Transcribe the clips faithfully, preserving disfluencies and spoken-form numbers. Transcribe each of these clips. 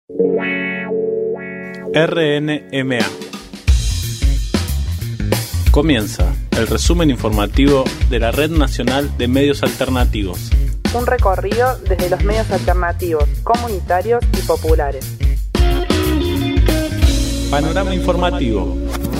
R N M A. Comienza el resumen informativo de la Red Nacional de Medios Alternativos. Un recorrido desde los medios alternativos, comunitarios y populares. Panorama informativo.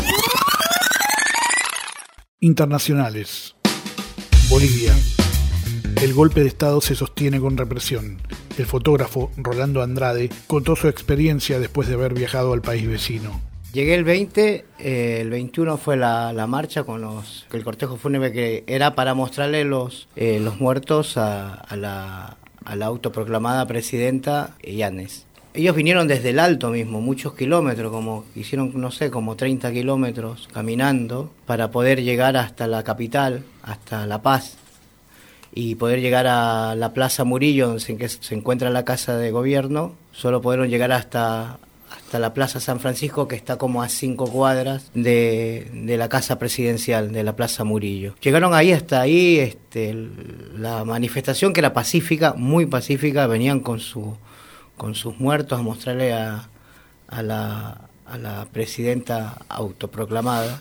Internacionales. Bolivia. El golpe de Estado se sostiene con represión. El fotógrafo Rolando Andrade contó su experiencia después de haber viajado al país vecino. Llegué el veinte, eh, el veintiuno fue la, la marcha con los el cortejo fúnebre que era para mostrarle los eh, los muertos a, a, la, a la autoproclamada presidenta Yáñez. Ellos vinieron desde el Alto mismo, muchos kilómetros, como hicieron, no sé, como treinta kilómetros caminando para poder llegar hasta la capital, hasta La Paz, y poder llegar a la Plaza Murillo, donde se, se encuentra la Casa de Gobierno. Solo pudieron llegar hasta, hasta la Plaza San Francisco, que está como a cinco cuadras de, de la Casa Presidencial, de la Plaza Murillo. Llegaron ahí, hasta ahí, este, la manifestación, que era pacífica, muy pacífica, venían con, su, con sus muertos a mostrarle a, a, la, a la presidenta autoproclamada.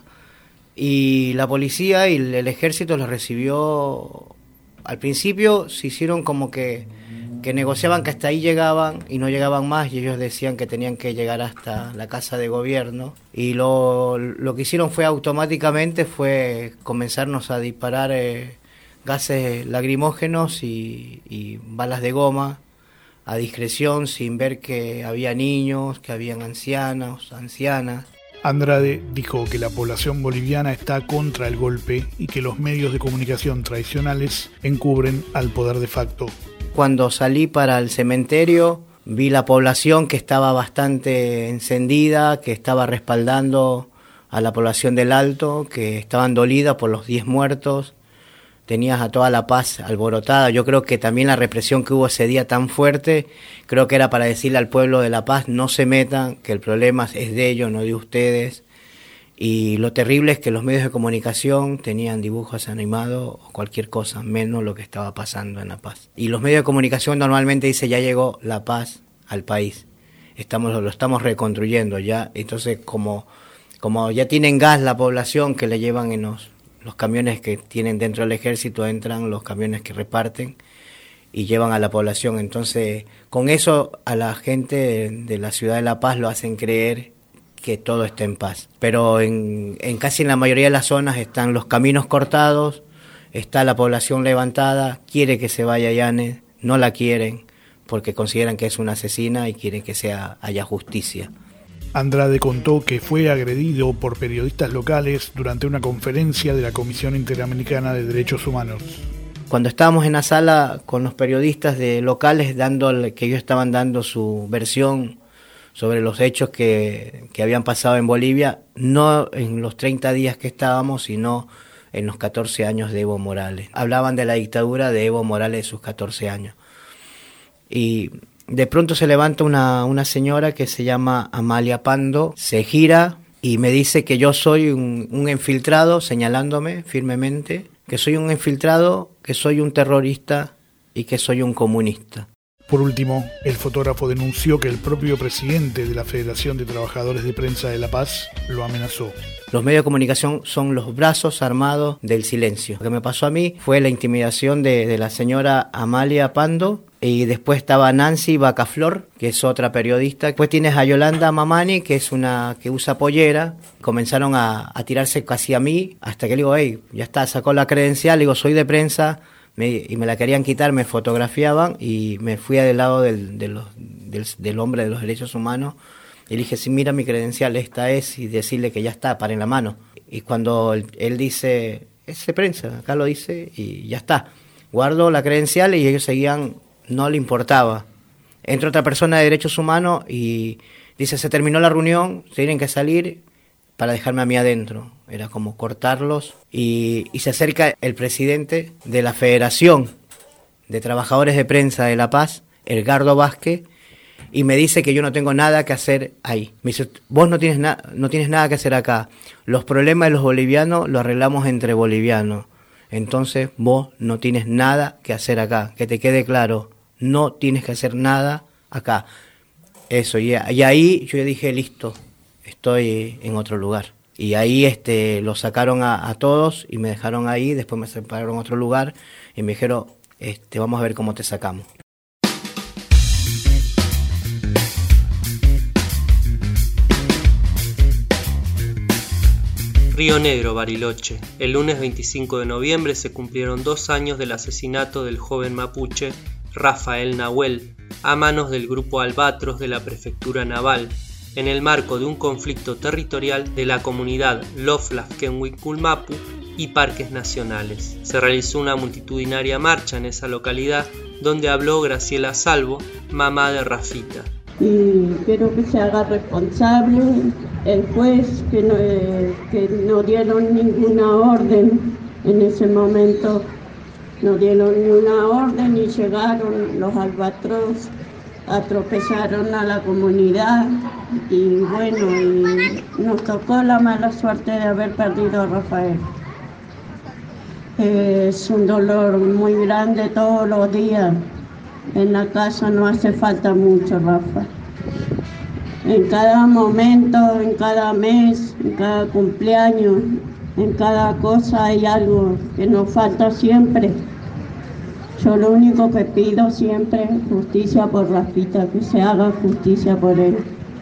Y la policía y el, el ejército los recibió. Al principio se hicieron como que, que negociaban que hasta ahí llegaban y no llegaban más, y ellos decían que tenían que llegar hasta la Casa de Gobierno, y lo, lo que hicieron fue automáticamente fue comenzarnos a disparar eh, gases lacrimógenos y, y balas de goma a discreción, sin ver que había niños, que habían ancianos, ancianas. Andrade dijo que la población boliviana está contra el golpe y que los medios de comunicación tradicionales encubren al poder de facto. Cuando salí para el cementerio, vi la población que estaba bastante encendida, que estaba respaldando a la población del Alto, que estaban dolidas por los diez muertos. Tenías a toda La Paz alborotada. Yo creo que también la represión que hubo ese día tan fuerte, creo que era para decirle al pueblo de La Paz: no se metan, que el problema es de ellos, no de ustedes. Y lo terrible es que los medios de comunicación tenían dibujos animados o cualquier cosa, menos lo que estaba pasando en La Paz. Y los medios de comunicación normalmente dicen: ya llegó La Paz al país, estamos lo estamos reconstruyendo ya. Entonces, como, como ya tienen gas la población, que le llevan en los... los camiones que tienen dentro del ejército, entran los camiones que reparten y llevan a la población. Entonces, con eso a la gente de la ciudad de La Paz lo hacen creer que todo está en paz. Pero en, en casi en la mayoría de las zonas están los caminos cortados, está la población levantada, quiere que se vaya Yáñez, no la quieren porque consideran que es una asesina y quieren que sea, haya justicia. Andrade contó que fue agredido por periodistas locales durante una conferencia de la Comisión Interamericana de Derechos Humanos. Cuando estábamos en la sala con los periodistas de locales, dando que ellos estaban dando su versión sobre los hechos que, que habían pasado en Bolivia, no en los treinta días que estábamos, sino en los catorce años de Evo Morales. Hablaban de la dictadura de Evo Morales de sus catorce años. Y de pronto se levanta una, una señora que se llama Amalia Pando, se gira y me dice que yo soy un, un infiltrado, señalándome firmemente, que soy un infiltrado, que soy un terrorista y que soy un comunista. Por último, el fotógrafo denunció que el propio presidente de la Federación de Trabajadores de Prensa de La Paz lo amenazó. Los medios de comunicación son los brazos armados del silencio. Lo que me pasó a mí fue la intimidación de, de la señora Amalia Pando, y después estaba Nancy Bacaflor, que es otra periodista. Después tienes a Yolanda Mamani, que es una que usa pollera. Comenzaron a, a tirarse casi a mí, hasta que le digo: hey, ya está, sacó la credencial, le digo: soy de prensa. Me, y me la querían quitar, me fotografiaban y me fui del lado del, de los, del, del hombre de los derechos humanos y le dije: sí, mira mi credencial, esta es, y decirle que ya está, paren la mano. Y cuando él, él dice: es de prensa, acá lo dice, y ya está. Guardo la credencial y ellos seguían, no le importaba. Entra otra persona de derechos humanos y dice: se terminó la reunión, se tienen que salir, para dejarme a mí adentro. Era como cortarlos. Y, y se acerca el presidente de la Federación de Trabajadores de Prensa de La Paz, Edgardo Vázquez, y me dice que yo no tengo nada que hacer ahí. Me dice: vos no tienes, na- no tienes nada que hacer acá. Los problemas de los bolivianos los arreglamos entre bolivianos. Entonces vos no tienes nada que hacer acá. Que te quede claro, no tienes que hacer nada acá. Eso, y, y ahí yo dije, listo, estoy en otro lugar. Y ahí este, lo sacaron a, a todos y me dejaron ahí, después me separaron a otro lugar y me dijeron, este, vamos a ver cómo te sacamos. Río Negro, Bariloche. El lunes veinticinco de noviembre se cumplieron dos años del asesinato del joven mapuche Rafael Nahuel a manos del grupo Albatros de la Prefectura Naval, en el marco de un conflicto territorial de la comunidad Loflafkenhuiculmapu y Parques Nacionales. Se realizó una multitudinaria marcha en esa localidad donde habló Graciela Salvo, mamá de Rafita. Y quiero que se haga responsable el juez que no, eh, que no dieron ninguna orden en ese momento, no dieron ni una orden y llegaron los albatros, atropellaron a la comunidad y bueno, y nos tocó la mala suerte de haber perdido a Rafael. Eh, es un dolor muy grande todos los días. En la casa no hace falta mucho, Rafa. En cada momento, en cada mes, en cada cumpleaños, en cada cosa hay algo que nos falta siempre. Yo lo único que pido siempre es justicia por Rafita, que se haga justicia por él.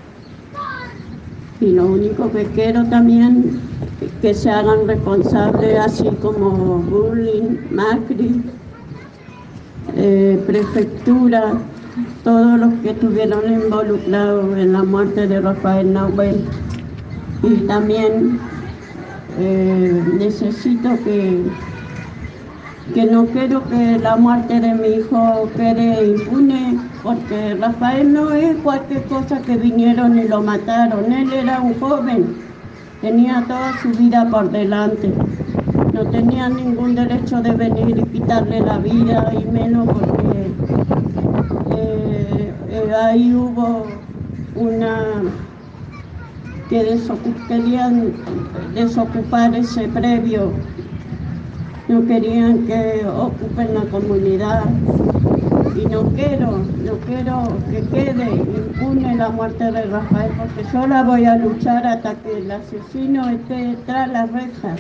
Y lo único que quiero también es que se hagan responsables, así como Bullying, Macri, Eh, prefectura, todos los que estuvieron involucrados en la muerte de Rafael Nahuel. Y también eh, necesito que, que no quiero que la muerte de mi hijo quede impune, porque Rafael no es cualquier cosa que vinieron y lo mataron. Él era un joven, tenía toda su vida por delante. No tenía ningún derecho de venir y quitarle la vida, y menos porque eh, eh, ahí hubo una que desocup, querían desocupar ese previo, no querían que ocupen la comunidad y no quiero, no quiero que quede impune la muerte de Rafael, porque yo la voy a luchar hasta que el asesino esté tras las rejas.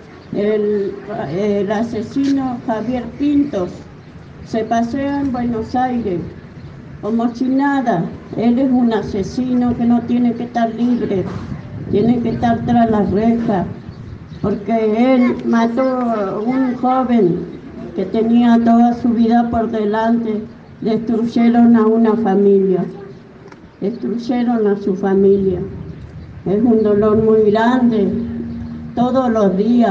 El, el asesino Javier Pintos se pasea en Buenos Aires como si nada. Él es un asesino que no tiene que estar libre, tiene que estar tras las rejas, porque él mató a un joven que tenía toda su vida por delante. Destruyeron a una familia, destruyeron a su familia. Es un dolor muy grande todos los días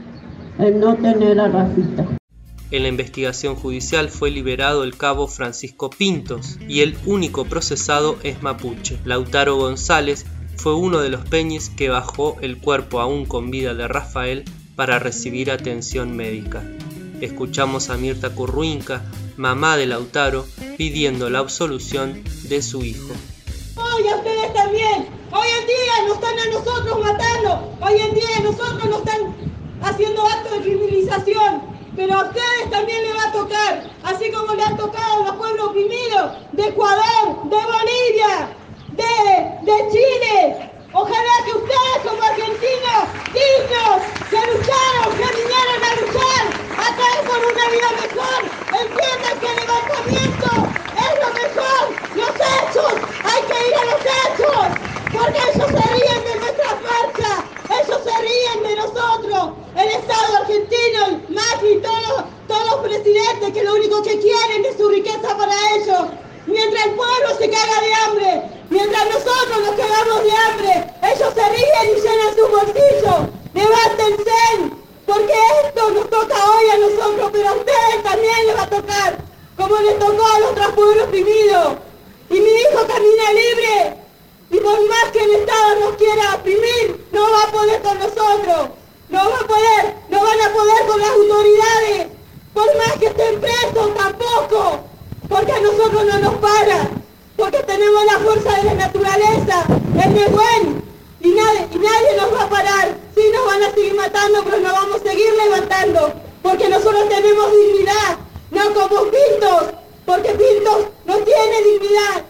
el no tener a Rafita. En la investigación judicial fue liberado el cabo Francisco Pintos y el único procesado es mapuche. Lautaro González fue uno de los peñis que bajó el cuerpo aún con vida de Rafael para recibir atención médica. Escuchamos a Mirta Curruinca, mamá de Lautaro, pidiendo la absolución de su hijo. Hoy a ustedes también, hoy en día nos están a nosotros matando, hoy en día a nosotros nos están haciendo actos de criminalización, pero a ustedes también les va a tocar, así como le han tocado a los pueblos oprimidos de Ecuador, de Bolivia, de, de Chile. Ojalá que ustedes como argentinos dignos que lucharon, que vinieron a luchar, a traer por una vida mejor, entiendan que el levantamiento es lo mejor, los hechos, hay que ir a los hechos, porque ellos se ríen de nuestra marcha, ellos se ríen de nosotros, el Estado argentino, Macri, todos, todos los presidentes que lo único que quieren es su riqueza para ellos, mientras el pueblo se caga de hambre, mientras nosotros nos cagamos de hambre, ellos se ríen y llenan sus bolsillos. Levántense, porque esto nos toca hoy a nosotros, pero a ustedes también les va a tocar, como les tocó a los otros pueblos oprimidos. Y mi hijo camina libre, y por más que el Estado nos quiera oprimir, no va a poder con nosotros, no va a poder, no van a poder con las autoridades, por más que estén presos tampoco, porque a nosotros no nos para, porque tenemos la fuerza de la naturaleza, el Nehuen, y nadie, y nadie nos va a parar. Sí, nos van a seguir matando, pero nos vamos a seguir levantando, porque nosotros tenemos dignidad, no como Pintos, porque Pintos no tiene dignidad.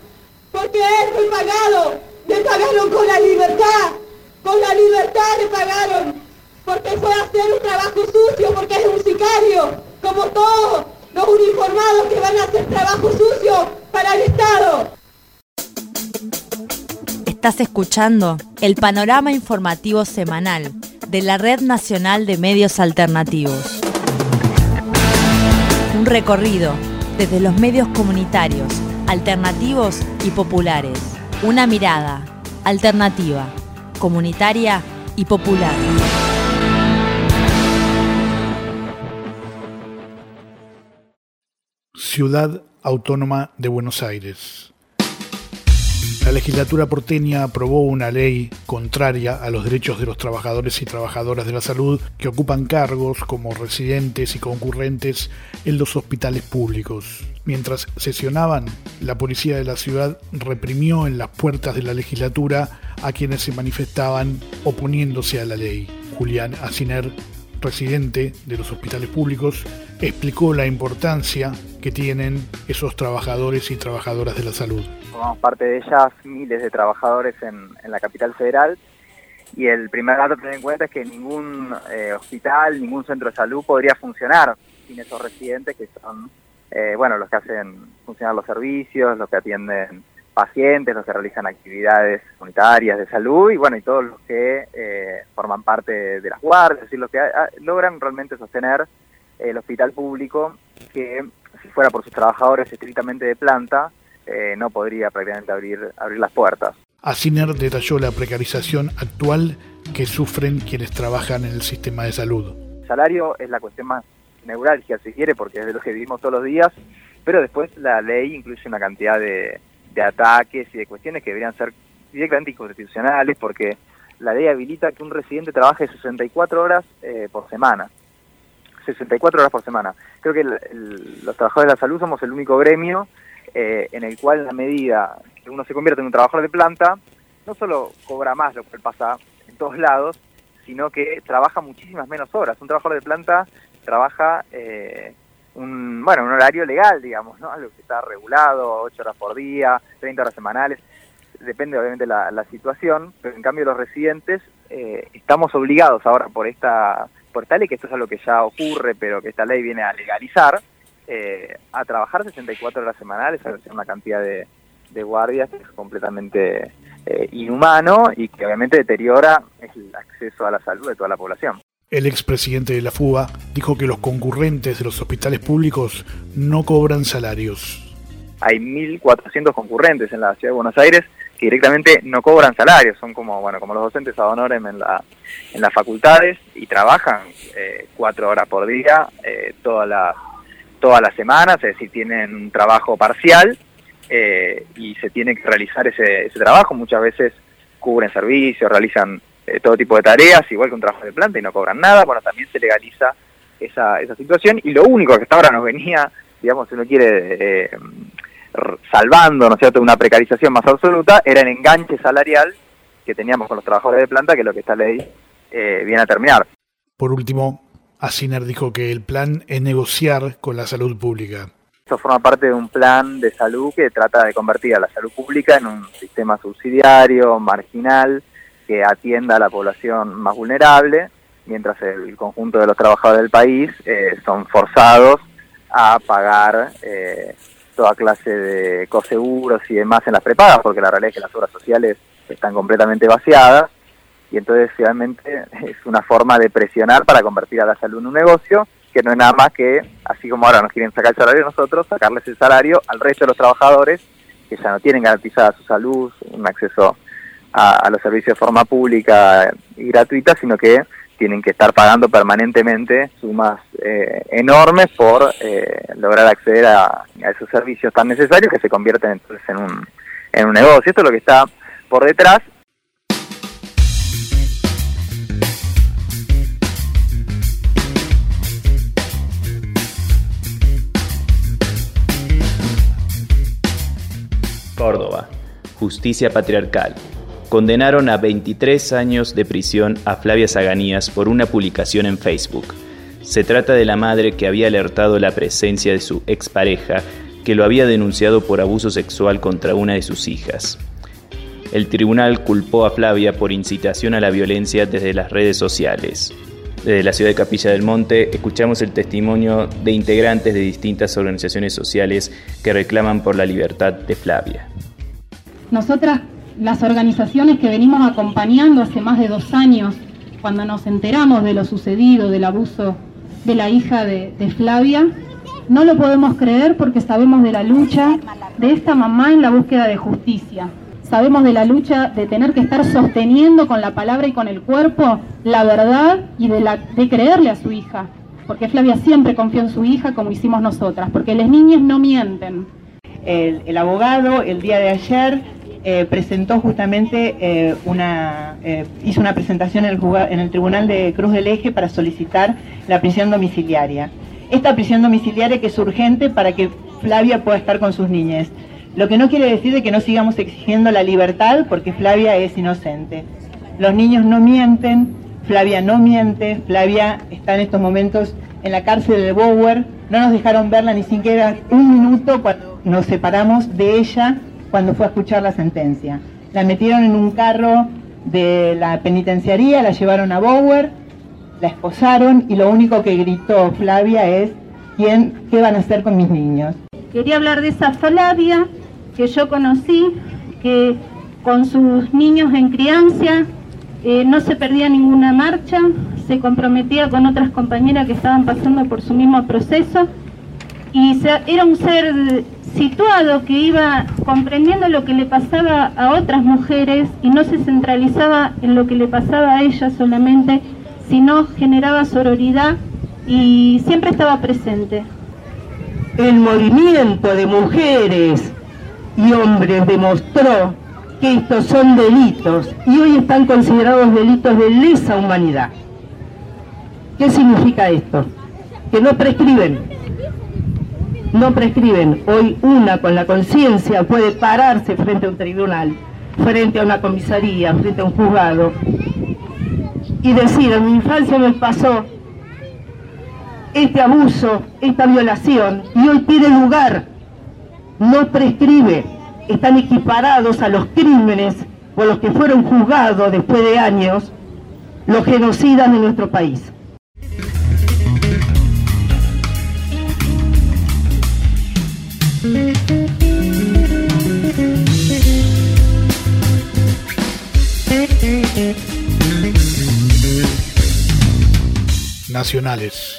porque él fue pagado, le pagaron con la libertad, con la libertad le pagaron, porque fue a hacer un trabajo sucio, porque es un sicario, como todos los uniformados que van a hacer trabajo sucio para el Estado. Estás escuchando el panorama informativo semanal de la Red Nacional de Medios Alternativos. Un recorrido desde los medios comunitarios, alternativos y populares. Una mirada alternativa, comunitaria y popular. Ciudad Autónoma de Buenos Aires. La legislatura porteña aprobó una ley contraria a los derechos de los trabajadores y trabajadoras de la salud que ocupan cargos como residentes y concurrentes en los hospitales públicos. Mientras sesionaban, la policía de la ciudad reprimió en las puertas de la legislatura a quienes se manifestaban oponiéndose a la ley. Julián Aciner, residente de los hospitales públicos, explicó la importancia que tienen esos trabajadores y trabajadoras de la salud. Formamos parte de ellas miles de trabajadores en, en la capital federal, y el primer dato a tener en cuenta es que ningún eh, hospital, ningún centro de salud podría funcionar sin esos residentes que son eh, bueno, los que hacen funcionar los servicios, los que atienden pacientes, los que realizan actividades comunitarias de salud y bueno, y todos los que eh, forman parte de las guardias, es decir, los que a, logran realmente sostener el hospital público, que si fuera por sus trabajadores estrictamente de planta, eh, no podría prácticamente abrir, abrir las puertas. Aciner detalló la precarización actual que sufren quienes trabajan en el sistema de salud. El salario es la cuestión más neurálgica, si quiere, porque es de lo que vivimos todos los días, pero después la ley incluye una cantidad de, de ataques y de cuestiones que deberían ser directamente inconstitucionales, porque la ley habilita que un residente trabaje sesenta y cuatro horas eh, por semana. sesenta y cuatro horas por semana. Creo que el, el, los trabajadores de la salud somos el único gremio eh, en el cual, en la medida que uno se convierte en un trabajador de planta, no solo cobra más, lo cual pasa en todos lados, sino que trabaja muchísimas menos horas. Un trabajador de planta trabaja eh, un bueno un horario legal, digamos, ¿no? Algo que está regulado, ocho horas por día, treinta horas semanales, depende obviamente la, la situación, pero en cambio los residentes eh, estamos obligados ahora por esta por esta ley, que esto es algo que ya ocurre, pero que esta ley viene a legalizar, eh, a trabajar sesenta y cuatro horas semanales, a hacer una cantidad de, de guardias que es completamente eh, inhumano y que obviamente deteriora el acceso a la salud de toda la población. El expresidente de la FUBA dijo que los concurrentes de los hospitales públicos no cobran salarios. Hay mil cuatrocientos concurrentes en la ciudad de Buenos Aires que directamente no cobran salarios, son como bueno como los docentes ad honorem en la en las facultades y trabajan eh, cuatro horas por día eh, todas las todas las semanas, es decir, tienen un trabajo parcial eh, y se tiene que realizar ese, ese trabajo. Muchas veces cubren servicios, realizan eh, todo tipo de tareas, igual que un trabajo de planta, y no cobran nada. Bueno, también se legaliza esa esa situación, y lo único que hasta ahora nos venía, digamos, si uno quiere eh, salvando, ¿no es cierto?, una precarización más absoluta, era el enganche salarial que teníamos con los trabajadores de planta, que es lo que esta ley eh, viene a terminar. Por último, Aciner dijo que el plan es negociar con la salud pública. Esto forma parte de un plan de salud que trata de convertir a la salud pública en un sistema subsidiario, marginal, que atienda a la población más vulnerable, mientras el conjunto de los trabajadores del país eh, son forzados a pagar eh, toda clase de coseguros y demás en las prepagas, porque la realidad es que las obras sociales están completamente vaciadas, y entonces realmente es una forma de presionar para convertir a la salud en un negocio, que no es nada más que, así como ahora nos quieren sacar el salario a nosotros, sacarles el salario al resto de los trabajadores que ya no tienen garantizada su salud, un acceso a, a los servicios de forma pública y gratuita, sino que tienen que estar pagando permanentemente sumas eh, enormes por eh, lograr acceder a, a esos servicios tan necesarios, que se convierten entonces en un, en un negocio. Esto es lo que está por detrás. Córdoba. Justicia patriarcal. Condenaron a veintitrés años de prisión a Flavia Zaganías por una publicación en Facebook. Se trata de la madre que había alertado la presencia de su expareja que lo había denunciado por abuso sexual contra una de sus hijas. El tribunal culpó a Flavia por incitación a la violencia desde las redes sociales. Desde la ciudad de Capilla del Monte escuchamos el testimonio de integrantes de distintas organizaciones sociales que reclaman por la libertad de Flavia. Nosotras, las organizaciones que venimos acompañando hace más de dos años, cuando nos enteramos de lo sucedido, del abuso de la hija de, de Flavia, no lo podemos creer porque sabemos de la lucha de esta mamá en la búsqueda de justicia. Sabemos de la lucha de tener que estar sosteniendo con la palabra y con el cuerpo la verdad y de, la, de creerle a su hija. Porque Flavia siempre confió en su hija como hicimos nosotras, porque las niñas no mienten. El, el abogado el día de ayer eh, presentó justamente eh, una, eh, hizo una presentación en el, en el Tribunal de Cruz del Eje para solicitar la prisión domiciliaria. Esta prisión domiciliaria que es urgente para que Flavia pueda estar con sus niñas. Lo que no quiere decir de que no sigamos exigiendo la libertad porque Flavia es inocente. Los niños no mienten, Flavia no miente, Flavia está en estos momentos en la cárcel de Bower. No nos dejaron verla ni siquiera un minuto cuando nos separamos de ella cuando fue a escuchar la sentencia. La metieron en un carro de la penitenciaría, la llevaron a Bower, la esposaron y lo único que gritó Flavia es ¿quién, ¿qué van a hacer con mis niños? Quería hablar de esa Flavia que yo conocí, que con sus niños en crianza eh, no se perdía ninguna marcha, se comprometía con otras compañeras que estaban pasando por su mismo proceso y se, era un ser situado que iba comprendiendo lo que le pasaba a otras mujeres y no se centralizaba en lo que le pasaba a ella solamente, sino generaba sororidad y siempre estaba presente. El movimiento de mujeres y hombres demostró que estos son delitos y hoy están considerados delitos de lesa humanidad. ¿Qué significa esto? Que no prescriben. No prescriben. Hoy una con la conciencia puede pararse frente a un tribunal, frente a una comisaría, frente a un juzgado y decir, en mi infancia me pasó este abuso, esta violación, y hoy tiene lugar, no prescribe, están equiparados a los crímenes por los que fueron juzgados después de años los genocidas de nuestro país. Nacionales.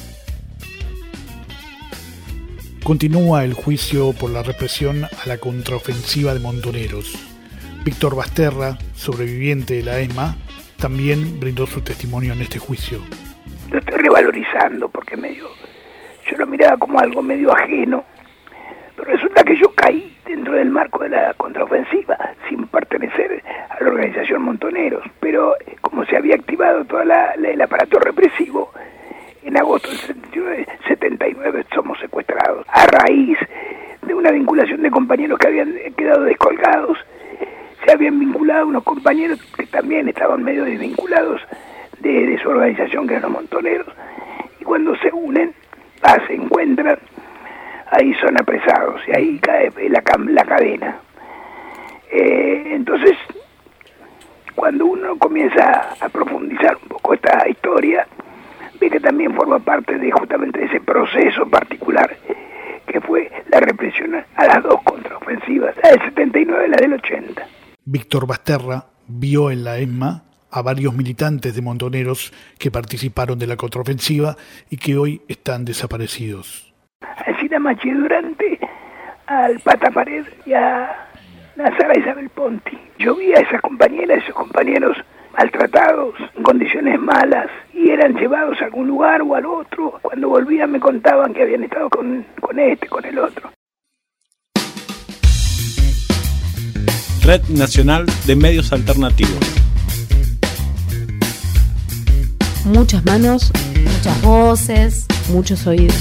Continúa el juicio por la represión a la contraofensiva de Montoneros. Víctor Basterra, sobreviviente de la ESMA, también brindó su testimonio en este juicio. Lo estoy revalorizando porque medio, yo lo miraba como algo medio ajeno, pero resulta que yo caí dentro del marco de la contraofensiva sin pertenecer a la organización Montoneros, pero como se había activado todo el aparato represivo, en agosto del setenta y nueve somos secuestrados a raíz de una vinculación de compañeros que habían quedado descolgados. Se habían vinculado unos compañeros que también estaban medio desvinculados de, de su organización, que eran los Montoneros, y cuando se unen, ah, se encuentran, ahí son apresados y ahí cae la, la cadena. Eh, entonces, cuando uno comienza a profundizar un poco esta historia, ve que también forma parte de justamente de ese proceso particular que fue la represión a las dos contraofensivas, la del setenta y nueve y la del ochenta. Víctor Basterra vio en la ESMA a varios militantes de Montoneros que participaron de la contraofensiva y que hoy están desaparecidos. A Cida Machi Durante, al Pata Pared y a Sara Isabel Ponti. Yo vi a esas compañeras, esos compañeros maltratados, en condiciones malas, y eran llevados a algún lugar o al otro. Cuando volvían me contaban que habían estado con, con este, con el otro. Red Nacional de Medios Alternativos. Muchas manos, muchas voces, muchos oídos.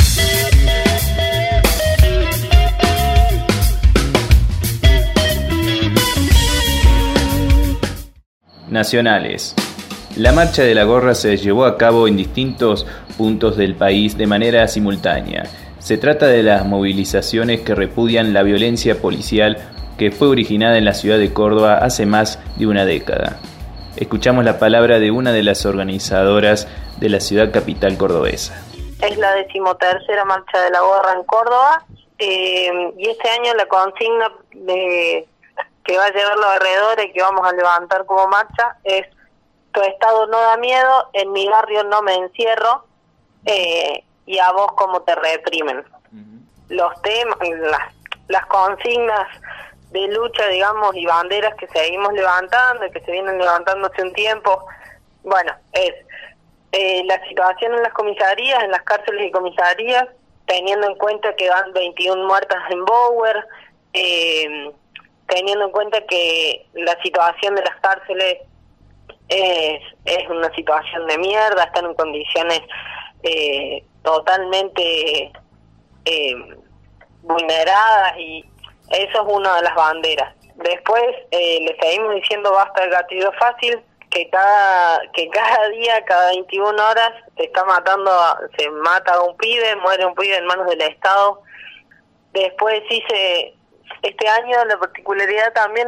Nacionales. La marcha de la gorra se llevó a cabo en distintos puntos del país de manera simultánea. Se trata de las movilizaciones que repudian la violencia policial que fue originada en la ciudad de Córdoba hace más de una década. Escuchamos la palabra de una de las organizadoras de la ciudad capital cordobesa. Es la decimotercera marcha de la gorra en Córdoba, eh, y este año la consigna de, que va a llevar los alrededores, que vamos a levantar como marcha, es: tu estado no da miedo, en mi barrio no me encierro, eh, y a vos cómo te reprimen. Uh-huh. Los temas, las, las consignas de lucha, digamos, y banderas que seguimos levantando, que se vienen levantando hace un tiempo, bueno, es eh, la situación en las comisarías, en las cárceles y comisarías, teniendo en cuenta que van veintiuna muertas en Bower, eh, teniendo en cuenta que la situación de las cárceles es, es una situación de mierda, están en condiciones eh, totalmente eh, vulneradas, y eso es una de las banderas. Después eh, le seguimos diciendo basta del gatillo fácil, que cada que cada día, cada veintiuna horas se está matando, se mata a un pibe, muere un pibe en manos del Estado. Después sí se, este año la particularidad también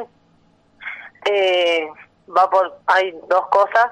eh, va por, hay dos cosas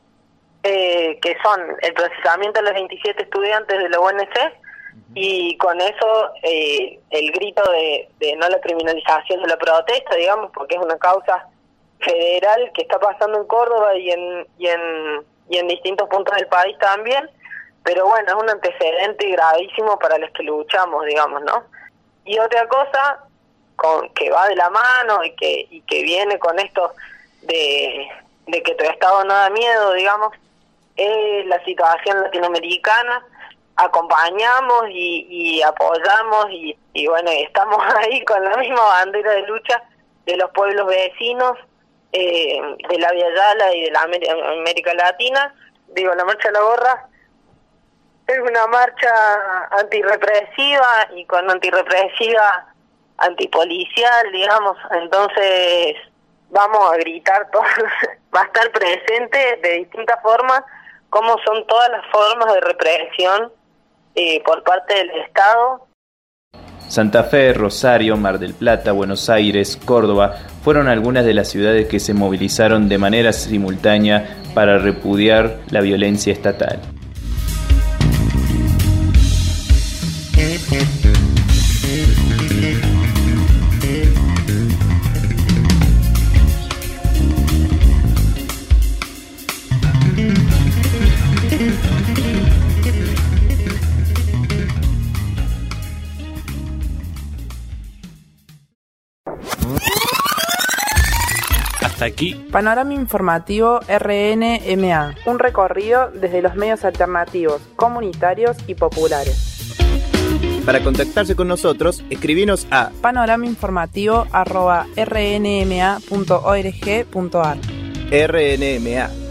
eh, que son el procesamiento de los veintisiete estudiantes de la U N C, y con eso eh, el grito de, de no la criminalización de la protesta, digamos, porque es una causa federal que está pasando en Córdoba y en y en y en distintos puntos del país también, pero bueno, es un antecedente gravísimo para los que luchamos, digamos, ¿no? Y otra cosa con que va de la mano y que y que viene con esto de de que tu estado no da miedo, digamos, es la situación latinoamericana. Acompañamos y, y apoyamos y, y bueno, estamos ahí con la misma bandera de lucha de los pueblos vecinos, eh, de la Via Yala y de la América, América Latina. Digo, la Marcha de la Gorra es una marcha antirrepresiva, y con antirrepresiva antipolicial, digamos, entonces vamos a gritar todos, va a estar presente de distintas formas, como son todas las formas de represión Eh, por parte del Estado. Santa Fe, Rosario, Mar del Plata, Buenos Aires, Córdoba fueron algunas de las ciudades que se movilizaron de manera simultánea para repudiar la violencia estatal. Hasta aquí Panorama Informativo R N M A, un recorrido desde los medios alternativos, comunitarios y populares. Para contactarse con nosotros, escribinos a panoramainformativo arroba r n m a punto org punto a r. R N M A